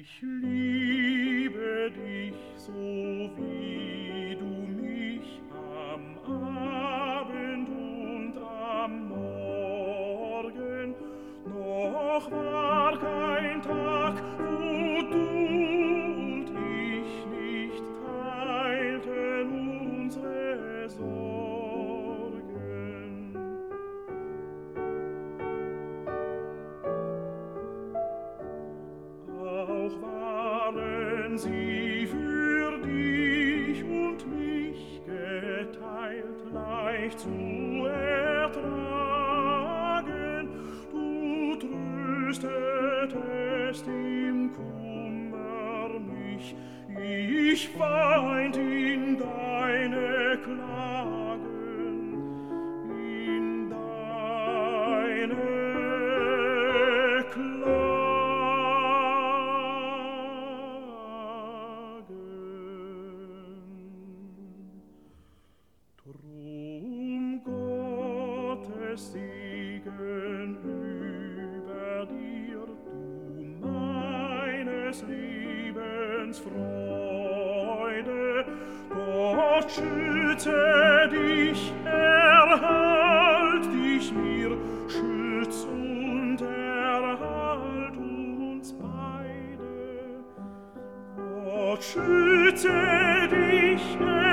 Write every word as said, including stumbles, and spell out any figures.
Ich liebe dich, so wie du mich am Abend und am Morgen. Noch war kein Tag, wo du und ich nicht teilten unsere Sorgen. Auch waren sie für dich und mich geteilt, leicht zu ertragen. Du tröstetest im Kummer mich, ich weint in deine Klagen, in deine Klagen. Drum Gottes Segen über dir, du meines Lebens Freude. Gott schütze dich, erhalt dich mir, schütz und erhalt uns beide. Gott schütze dich,